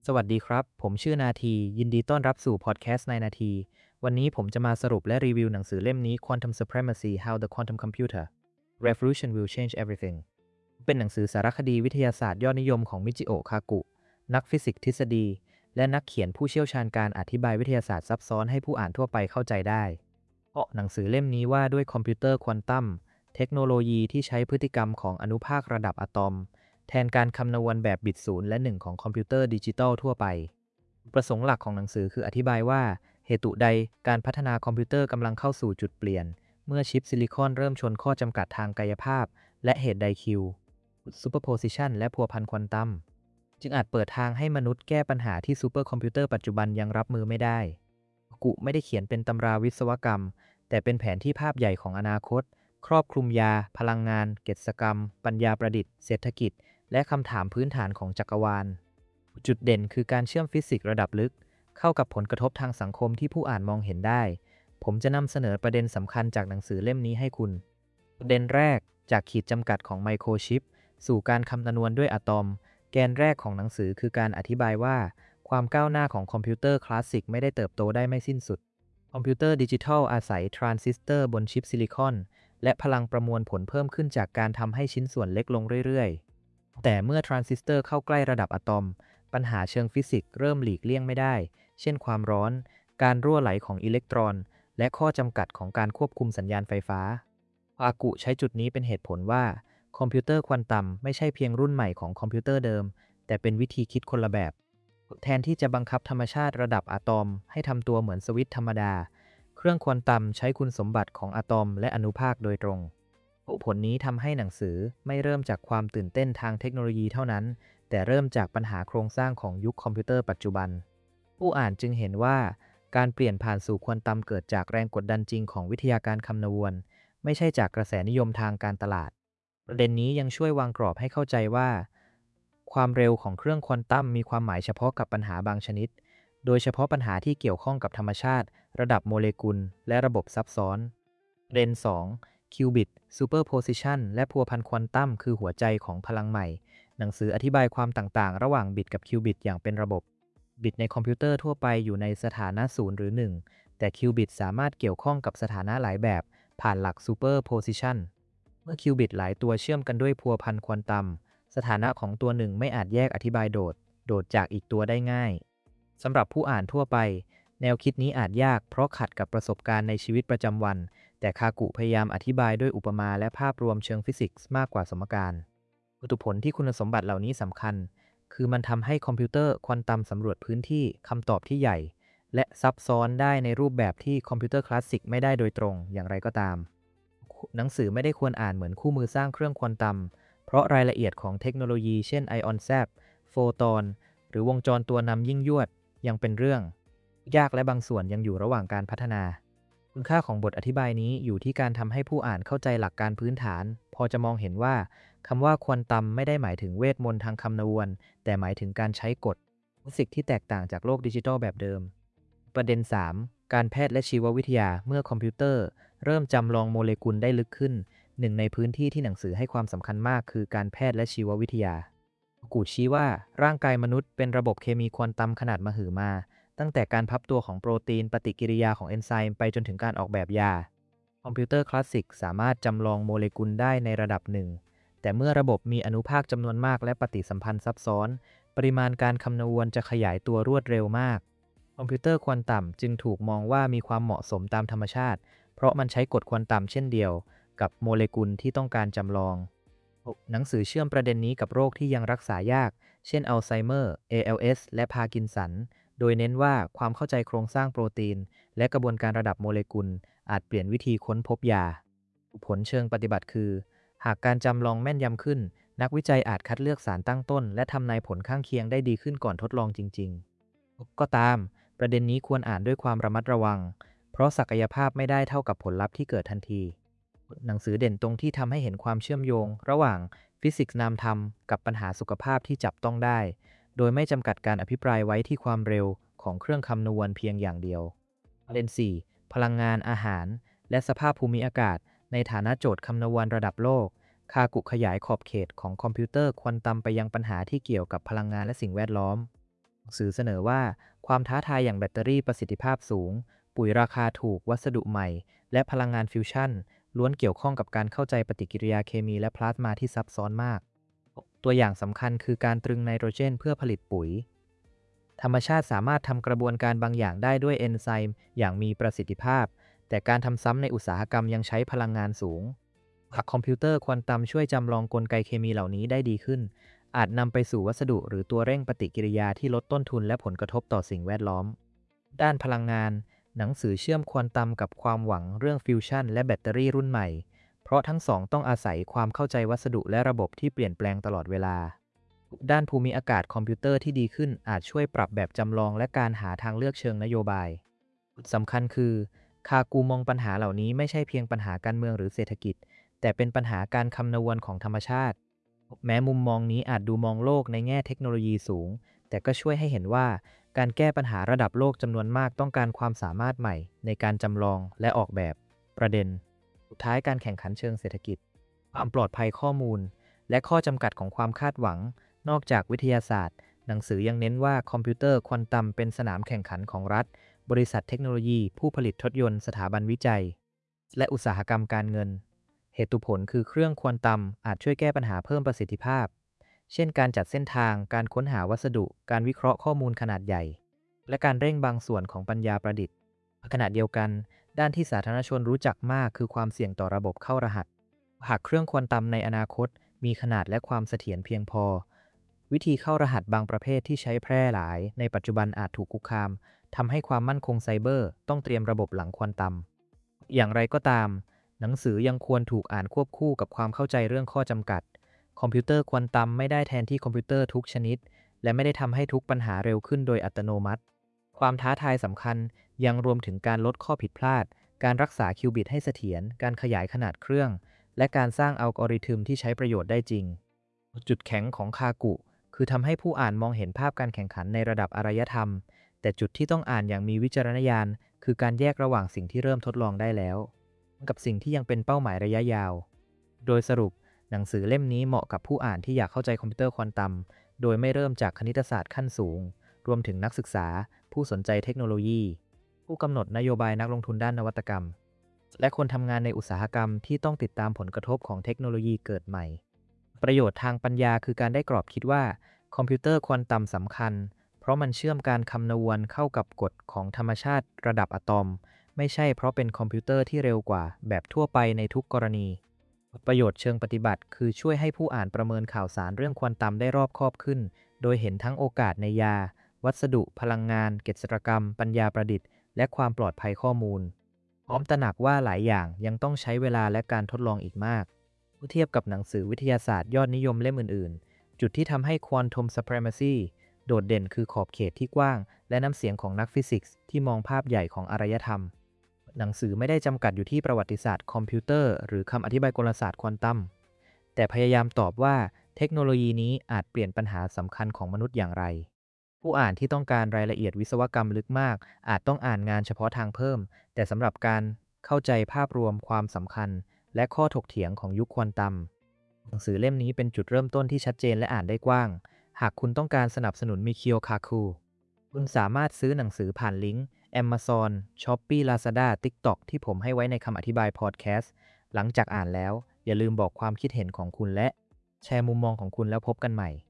สวัสดีครับ ผมชื่อนาที ยินดีต้อนรับสู่พอดแคสต์ในนาที วันนี้ผมจะมาสรุปและรีวิวหนังสือเล่มนี้ Quantum Supremacy: How the Quantum Computer Revolution Will Change Everything เป็นหนังสือสารคดีวิทยาศาสตร์ยอดนิยมของมิจิโอะคากุ นักฟิสิกส์ทฤษฎี และนักเขียนผู้เชี่ยวชาญการอธิบายวิทยาศาสตร์ซับซ้อนให้ผู้อ่านทั่วไปเข้าใจได้ เพราะหนังสือเล่มนี้ว่าด้วยคอมพิวเตอร์ควอนตัมเทคโนโลยีที่ใช้พฤติกรรมของอนุภาคระดับอะตอมแทนการคำนวณแบบบิตศูนย์และ1ของคอมพิวเตอร์ดิจิตอลทั่วไปประสงค์หลักของหนังสือคืออธิบายว่าเหตุใดการพัฒนาคอมพิวเตอร์กำลังเข้าสู่จุดเปลี่ยนเมื่อชิปซิลิคอนเริ่มชนข้อจำกัดทางกายภาพและเหตุใดคิวซูเปอร์โพซิชันและพัวพันควอนตัมจึงอาจเปิดทางให้มนุษย์แก้ปัญหาที่ซูเปอร์คอมพิวเตอร์ปัจจุบันยังรับมือไม่ได้กุไม่ได้เขียนเป็นตำราวิศวกรรมแต่เป็นแผนที่ภาพใหญ่ของอนาคตครอบคลุมยาพลังงานเกษตรกรรมปัญญาประดิษฐ์เศรษฐกิจและคำถามพื้นฐานของจักรวาลจุดเด่นคือการเชื่อมฟิสิกส์ระดับลึกเข้ากับผลกระทบทางสังคมที่ผู้อ่านมองเห็นได้ผมจะนำเสนอประเด็นสำคัญจากหนังสือเล่มนี้ให้คุณประเด็นแรกจากขีดจำกัดของไมโครชิปสู่การคำนวณด้วยอะตอมแกนแรกของหนังสือคือการอธิบายว่าความก้าวหน้าของคอมพิวเตอร์คลาสสิกไม่ได้เติบโตได้ไม่สิ้นสุดคอมพิวเตอร์ดิจิทัลอาศัยทรานซิสเตอร์บนชิปซิลิคอนและพลังประมวลผลเพิ่มขึ้นจากการทำให้ชิ้นส่วนเล็กลงเรื่อยๆแต่เมื่อทรานซิสเตอร์เข้าใกล้ระดับอะตอมปัญหาเชิงฟิสิกส์เริ่มหลีกเลี่ยงไม่ได้เช่นความร้อนการรั่วไหลของอิเล็กตรอนและข้อจำกัดของการควบคุมสัญญาณไฟฟ้าอากุใช้จุดนี้เป็นเหตุผลว่าคอมพิวเตอร์ควอนตัมไม่ใช่เพียงรุ่นใหม่ของคอมพิวเตอร์เดิมแต่เป็นวิธีคิดคนละแบบแทนที่จะบังคับธรรมชาติระดับอะตอมให้ทำตัวเหมือนสวิตช์ธรรมดาเครื่องควอนตัมใช้คุณสมบัติของอะตอมและอนุภาคโดยตรงผลนี้ทำให้หนังสือไม่เริ่มจากความตื่นเต้นทางเทคโนโลยีเท่านั้นแต่เริ่มจากปัญหาโครงสร้างของยุคคอมพิวเตอร์ปัจจุบันผู้อ่านจึงเห็นว่าการเปลี่ยนผ่านสู่ควอนตัมเกิดจากแรงกดดันจริงของวิทยาการคำนวณไม่ใช่จากกระแสนิยมทางการตลาดประเด็นนี้ยังช่วยวางกรอบให้เข้าใจว่าความเร็วของเครื่องควอนตัมมีความหมายเฉพาะกับปัญหาบางชนิดโดยเฉพาะปัญหาที่เกี่ยวข้องกับธรรมชาติระดับโมเลกุลและระบบซับซ้อนประเด็น2คิวบิตซูเปอร์โพซิชันและพัวพันควอนตัมคือหัวใจของพลังใหม่หนังสืออธิบายความต่างๆระหว่างบิตกับคิวบิตอย่างเป็นระบบบิตในคอมพิวเตอร์ทั่วไปอยู่ในสถานะ0หรือ1แต่คิวบิตสามารถเกี่ยวข้องกับสถานะหลายแบบผ่านหลักซูเปอร์โพซิชันเมื่อคิวบิตหลายตัวเชื่อมกันด้วยพัวพันควอนตัมสถานะของตัวหนึ่งไม่อาจแยกอธิบายโดดจากอีกตัวได้ง่ายสำหรับผู้อ่านทั่วไปแนวคิดนี้อาจยากเพราะขัดกับประสบการณ์ในชีวิตประจำวันแต่คากุพยายามอธิบายด้วยอุปมาและภาพรวมเชิงฟิสิกส์มากกว่าสมการวัตถุผลที่คุณสมบัติเหล่านี้สำคัญคือมันทำให้คอมพิวเตอร์ควอนตัมสำรวจพื้นที่คำตอบที่ใหญ่และซับซ้อนได้ในรูปแบบที่คอมพิวเตอร์คลาสสิกไม่ได้โดยตรงอย่างไรก็ตามหนังสือไม่ได้ควรอ่านเหมือนคู่มือสร้างเครื่องควอนตัมเพราะรายละเอียดของเทคโนโลยีเช่นไอออนแซปโฟตอนหรือวงจรตัวนำยิ่งยวดยังเป็นเรื่องยากและบางส่วนยังอยู่ระหว่างการพัฒนาคุณค่าของบทอธิบายนี้อยู่ที่การทำให้ผู้อ่านเข้าใจหลักการพื้นฐานพอจะมองเห็นว่าคำว่าควอนตัมไม่ได้หมายถึงเวทมนต์ทางคำนวณแต่หมายถึงการใช้กฎฟิสิกส์ที่แตกต่างจากโลกดิจิทัลแบบเดิมประเด็น3การแพทย์และชีววิทยาเมื่อคอมพิวเตอร์เริ่มจำลองโมเลกุลได้ลึกขึ้นหนึ่งในพื้นที่ที่หนังสือให้ความสำคัญมากคือการแพทย์และชีววิทยากูชี้ว่าร่างกายมนุษย์เป็นระบบเคมีควอนตัมขนาดมหึมาตั้งแต่การพับตัวของโปรตีนปฏิกิริยาของเอนไซม์ไปจนถึงการออกแบบยาคอมพิวเตอร์คลาสสิกสามารถจำลองโมเลกุลได้ในระดับหนึ่งแต่เมื่อระบบมีอนุภาคจำนวนมากและปฏิสัมพันธ์ซับซ้อนปริมาณการคำนวณจะขยายตัวรวดเร็วมากคอมพิวเตอร์ควอนตัมจึงถูกมองว่ามีความเหมาะสมตามธรรมชาติเพราะมันใช้กฎควอนตัมเช่นเดียวกับโมเลกุลที่ต้องการจำลองหนังสือเชื่อมประเด็นนี้กับโรคที่ยังรักษายากเช่นอัลไซเมอร์ ALS และพาร์กินสันโดยเน้นว่าความเข้าใจโครงสร้างโปรตีนและกระบวนการระดับโมเลกุลอาจเปลี่ยนวิธีค้นพบยาผลเชิงปฏิบัติคือหากการจำลองแม่นยำขึ้นนักวิจัยอาจคัดเลือกสารตั้งต้นและทำนายผลข้างเคียงได้ดีขึ้นก่อนทดลองจริงๆก็ตามประเด็นนี้ควรอ่านด้วยความระมัดระวังเพราะศักยภาพไม่ได้เท่ากับผลลัพธ์ที่เกิดทันทีหนังสือเด่นตรงที่ทำให้เห็นความเชื่อมโยงระหว่างฟิสิกส์นามธรรมกับปัญหาสุขภาพที่จับต้องได้โดยไม่จำกัดการอภิปรายไว้ที่ความเร็วของเครื่องคำนวณเพียงอย่างเดียวประเด็น4พลังงานอาหารและสภาพภูมิอากาศในฐานะโจทย์คำนวณระดับโลกคากุขยายขอบเขตของคอมพิวเตอร์ควอนตัมไปยังปัญหาที่เกี่ยวกับพลังงานและสิ่งแวดล้อมสื่อเสนอว่าความท้าทายอย่างแบตเตอรี่ประสิทธิภาพสูงปุ๋ยราคาถูกวัสดุใหม่และพลังงานฟิวชั่นล้วนเกี่ยวข้องกับการเข้าใจปฏิกิริยาเคมีและพลาสมาที่ซับซ้อนมากตัวอย่างสำคัญคือการตรึงไนโตรเจนเพื่อผลิตปุ๋ยธรรมชาติสามารถทำกระบวนการบางอย่างได้ด้วยเอนไซม์อย่างมีประสิทธิภาพแต่การทำซ้ำในอุตสาหกรรมยังใช้พลังงานสูงหากคอมพิวเตอร์ควอนตัมช่วยจำลองกลไกเคมีเหล่านี้ได้ดีขึ้น อาจนำไปสู่วัสดุหรือตัวเร่งปฏิกิริยาที่ลดต้นทุนและผลกระทบต่อสิ่งแวดล้อม ด้านพลังงาน หนังสือเชื่อมควอนตัมกับความหวังเรื่องฟิวชั่นและแบตเตอรี่รุ่นใหม่ เพราะทั้งสองต้องอาศัยความเข้าใจวัสดุและระบบที่เปลี่ยนแปลงตลอดเวลา ด้านภูมิอากาศคอมพิวเตอร์ที่ดีขึ้นอาจช่วยปรับแบบจำลองและการหาทางเลือกเชิงนโยบายสำคัญคือคากูมองปัญหาเหล่านี้ไม่ใช่เพียงปัญหาการเมืองหรือเศรษฐกิจแต่เป็นปัญหาการคำนวณของธรรมชาติ แม้มุมมองนี้อาจดูมองโลกในแง่เทคโนโลยีสูง แต่ก็ช่วยให้เห็นว่าการแก้ปัญหาระดับโลกจำนวนมากต้องการความสามารถใหม่ในการจำลองและออกแบบประเด็นสุดท้ายการแข่งขันเชิงเศรษฐกิจความปลอดภัยข้อมูลและข้อจำกัดของความคาดหวังนอกจากวิทยาศาสตร์หนังสือยังเน้นว่าคอมพิวเตอร์ควอนตัมเป็นสนามแข่งขันของรัฐบริษัทเทคโนโลยีผู้ผลิตรถยนต์สถาบันวิจัยและอุตสาหกรรมการเงิน เหตุผลคือเครื่องควอนตัมอาจช่วยแก้ปัญหาเพิ่มประสิทธิภาพ เช่นการจัดเส้นทาง การค้นหาวัสดุ การวิเคราะห์ข้อมูลขนาดใหญ่ และการเร่งบางส่วนของปัญญาประดิษฐ์ขณะเดียวกัน ด้านที่สาธารณชนรู้จักมากคือความเสี่ยงต่อระบบเข้ารหัส หากเครื่องควอนตัมในอนาคตมีขนาดและความเสถียรเพียงพอ วิธีเข้ารหัสบางประเภทที่ใช้แพร่หลายในปัจจุบันอาจถูกคุกคามทำให้ความมั่นคงไซเบอร์ต้องเตรียมระบบหลังควอนตัมอย่างไรก็ตาม หนังสือยังควรถูกอ่านควบคู่กับความเข้าใจเรื่องข้อจำกัด คอมพิวเตอร์ควอนตัมไม่ได้แทนที่คอมพิวเตอร์ทุกชนิด และไม่ได้ทำให้ทุกปัญหาเร็วขึ้นโดยอัตโนมัติ ความท้าทายสำคัญยังรวมถึงการลดข้อผิดพลาด การรักษาคิวบิตให้เสถียร การขยายขนาดเครื่อง และการสร้างอัลกอริทึมที่ใช้ประโยชน์ได้จริง จุดแข็งของคากุคือทำให้ผู้อ่านมองเห็นภาพการแข่งขันในระดับอารยธรรม แต่จุดที่ต้องอ่านอย่างมีวิจารณญาณคือการแยกระหว่างสิ่งที่เริ่มทดลองได้แล้วกับสิ่งที่ยังเป็นเป้าหมายระยะยาว โดยสรุปหนังสือเล่มนี้เหมาะกับผู้อ่านที่อยากเข้าใจคอมพิวเตอร์ควอนตัมโดยไม่เริ่มจากคณิตศาสตร์ขั้นสูง รวมถึงนักศึกษา ผู้สนใจเทคโนโลยี ผู้กำหนดนโยบายนักลงทุนด้านนวัตกรรม และคนทำงานในอุตสาหกรรมที่ต้องติดตามผลกระทบของเทคโนโลยีเกิดใหม่ ประโยชน์ทางปัญญาคือการได้กรอบคิดว่าคอมพิวเตอร์ควอนตัมสำคัญเพราะมันเชื่อมการคำนวณเข้ากับกฎของธรรมชาติระดับอะตอมไม่ใช่เพราะเป็นคอมพิวเตอร์ที่เร็วกว่าแบบทั่วไปในทุกกรณีประโยชน์เชิงปฏิบัติคือช่วยให้ผู้อ่านประเมินข่าวสารเรื่องควอนตัมได้รอบคอบขึ้นโดยเห็นทั้งโอกาสในยาวัสดุพลังงานเกษตรกรรมปัญญาประดิษฐ์และความปลอดภัยข้อมูลพร้อมตระหนักว่าหลายอย่างยังต้องใช้เวลาและการทดลองอีกมากเมื่อเทียบกับหนังสือวิทยาศาสตร์ยอดนิยมเล่มอื่นๆจุดที่ทำให้ Quantum Supremacy โดดเด่นคือขอบเขตที่กว้างและน้ำเสียงของนักฟิสิกส์ที่มองภาพใหญ่ของอารยธรรมหนังสือไม่ได้จำกัดอยู่ที่ประวัติศาสตร์คอมพิวเตอร์หรือคำอธิบายกลศาสตร์ควอนตัมแต่พยายามตอบว่าเทคโนโลยีนี้อาจเปลี่ยนปัญหาสำคัญของมนุษย์อย่างไรผู้อ่านที่ต้องการรายละเอียดวิศวกรรมลึกมากอาจต้องอ่านงานเฉพาะทางเพิ่มแต่สำหรับการเข้าใจภาพรวมความสำคัญและข้อถกเถียงของยุคควอนตัมหนังสือเล่มนี้เป็นจุดเริ่มต้นที่ชัดเจนและอ่านได้กว้างหากคุณต้องการสนับสนุนมิคิโอคาคุคุณสามารถซื้อหนังสือผ่านลิงก์ Amazon, Shopee, Lazada, TikTok ที่ผมให้ไว้ในคำอธิบายพอดแคสต์หลังจากอ่านแล้วอย่าลืมบอกความคิดเห็นของคุณและแชร์มุมมองของคุณแล้วพบกันใหม่